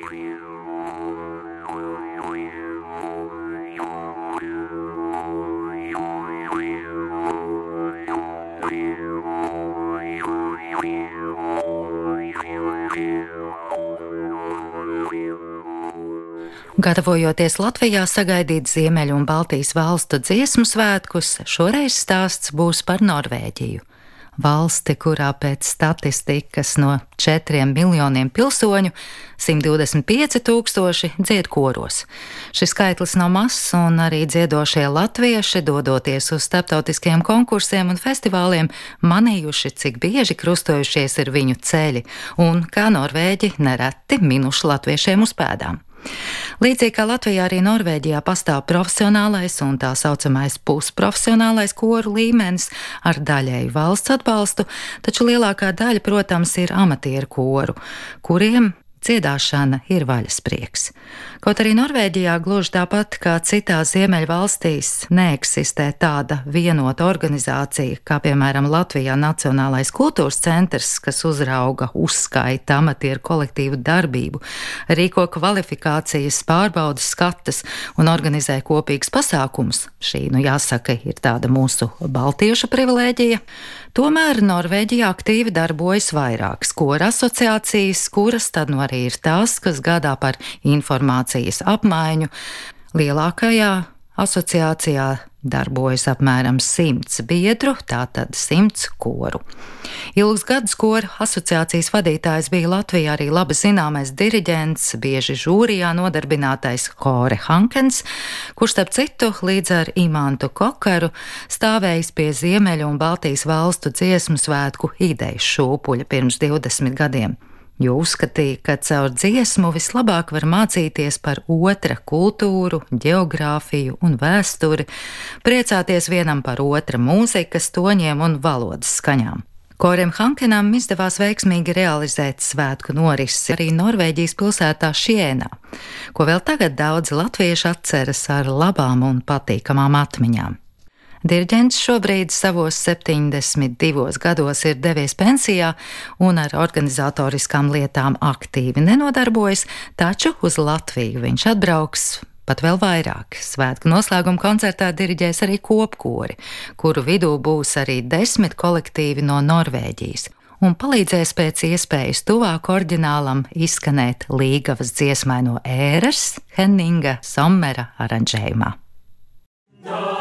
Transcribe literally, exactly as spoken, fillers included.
Gatavojoties Latvijā sagaidīt Ziemeļu un Baltijas valstu dziesmu svētkus, šoreiz stāsts būs par Norvēģiju. Valsti, kurā pēc statistikas no četriem miljoniem pilsoņu simt divdesmit pieci tūkstoši dzied koros. Šis skaitlis nav mazs, un arī dziedošie latvieši, dodoties uz starptautiskiem konkursiem un festivāliem, manījuši, cik bieži krustojušies ir viņu ceļi, un kā norvēģi nereti minuši latviešiem uz pēdām. Līdzīgi kā Latvijā, arī Norvēģijā pastāv profesionālais un tā saucamais pusprofesionālais koru līmenis ar daļēju valsts atbalstu, taču lielākā daļa, protams, ir amatieru koru, kuriem dziedāšana ir vaļasprieks. Kaut arī Norvēģijā gluži tāpat kā citās ziemeļu valstīs neeksistē tāda vienota organizācija, kā piemēram Latvijā Nacionālais kultūras centrs, kas uzrauga, uzskaita amatieru kolektīvu darbību, rīko kvalifikācijas pārbaudas skatas un organizē kopīgus pasākumus. Šī, nu jāsaka, ir tāda mūsu baltiešu privilēģija. Tomēr Norvēģijā aktīvi darbojas vairākas koru asociācijas, kuras tad nu arī ir tās, kas gādā par informācijas apmaiņu. Lielākajā asociācijā darbojas apmēram simts biedru, tātad simts koru. Ilgus gadus koru asociācijas vadītājs bija Latvijā arī labi zināmais diriģents, bieži žūrijā nodarbinātais Kore Hankens, kurš starp citu līdz ar Imantu Kokaru stāvējis pie Ziemeļu un Baltijas valstu dziesmu svētku idejas šūpuļa pirms divdesmit gadiem. Jo uzskatīja, ka caur dziesmu vislabāk var mācīties par otra kultūru, ģeogrāfiju un vēsturi, priecāties vienam par otra mūzikas toņiem un valodas skaņām. Korem Hankenam izdevās veiksmīgi realizēt svētku norisi arī Norvēģijas pilsētā Šienā, ko vēl tagad daudzi latvieši atceras ar labām un patīkamām atmiņām. Diriģents šobrīd savos septiņdesmit divos gados ir devies pensijā un ar organizatoriskām lietām aktīvi nenodarbojas, taču uz Latviju viņš atbrauks pat vēl vairāk. Svētku noslēguma koncertā diriģēs arī kopkori, kuru vidū būs arī desmit kolektīvi no Norvēģijas, un palīdzēs pēc iespējas tuvāk oriģinālam izskanēt Līgavas dziesmai no ēras Henninga Sommera aranžējumā.